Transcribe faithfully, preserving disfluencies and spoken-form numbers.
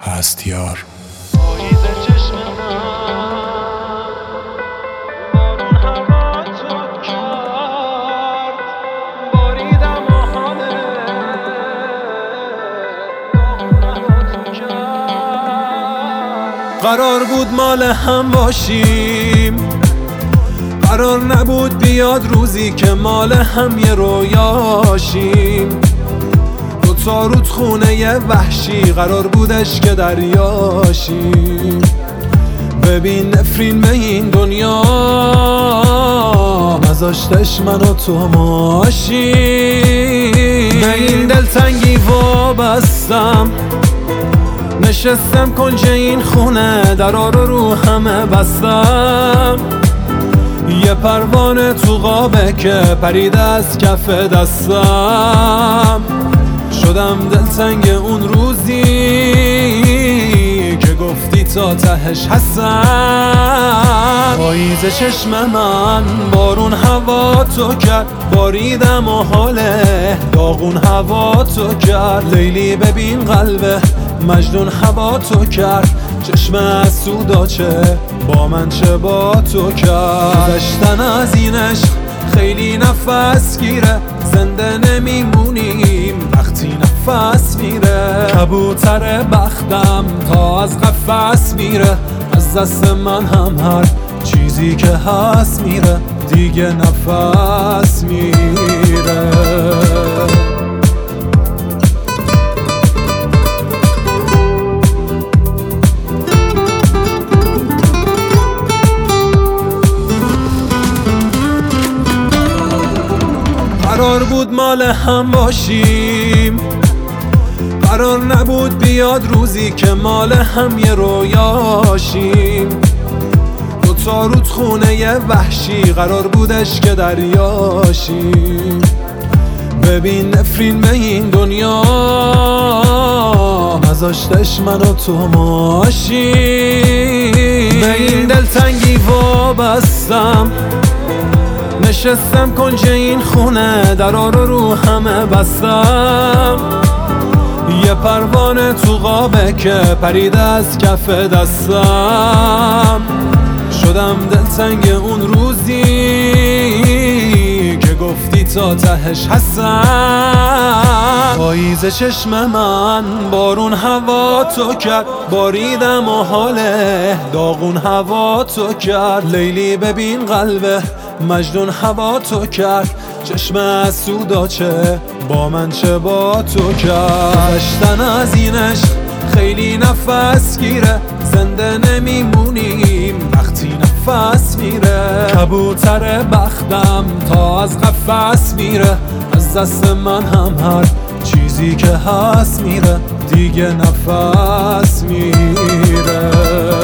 هست یار. پاییز چشم من بارون هوا تو کرد، باریدم و حاله داغون هوا تو کرد. قرار بود مال هم باشیم، قرار نبود بیاد روزی که مال هم یه رویاشیم. دوتا رود خونه یه وحشی قرار بودش که دریاشیم. ببین نفرین به این دنیا نذاشتش من و تو ماشیم. به این دلتنگی وابستم، نشستم کنج این خونه درا رو رو همه بستم. یه پروانه تو قابه که پرید از کف دستم. شدم دلتنگ اون روزی که گفتی تا تهش هستم. پاییز چشم من بارون هوا تو کرد، باریدم و حاله داغون هوا تو کرد. لیلی ببین قلبه مجنون هوا تو کرد. چشم از سوداچه با من چه با تو کرد. گذشتن از این عشق خیلی نفس گیره، زنده نمیمونیم وقتی نفس میره. کبوتر بختم تا از قفس میره، از دست من هم هر چیزی که هست میره، دیگه نفس میره. قرار بود مال هم باشیم، قرار نبود بیاد روزی که مال هم یه رویاشیم. دوتا رود خونه یه وحشی قرار بودش که دریاشیم. ببین نفرین به این دنیا نذاشتش من و تو ماشیم. به این دلتنگی وابستم، نشستم کنج این خونه درا رو رو همه بستم. یه پروانه تو قابه که پرید از کف دستم. شدم دلتنگ اون روزی که گفتی تا تهش هستم. پاییز چشم من بارون هوا تو کرد، باریدم و حاله داغون هوا تو کرد. لیلی ببین قلبه مجنون هوا تو کرد. چشم از سوداچه با من چه با تو کرد. گذشتن از این عشق خیلی نفس گیره، زنده نمیمونیم وقتی نفس میره. کبوتر بختم تا از قفس میره، از دست من هم هر چیزی که هست میره، دیگه نفس میره.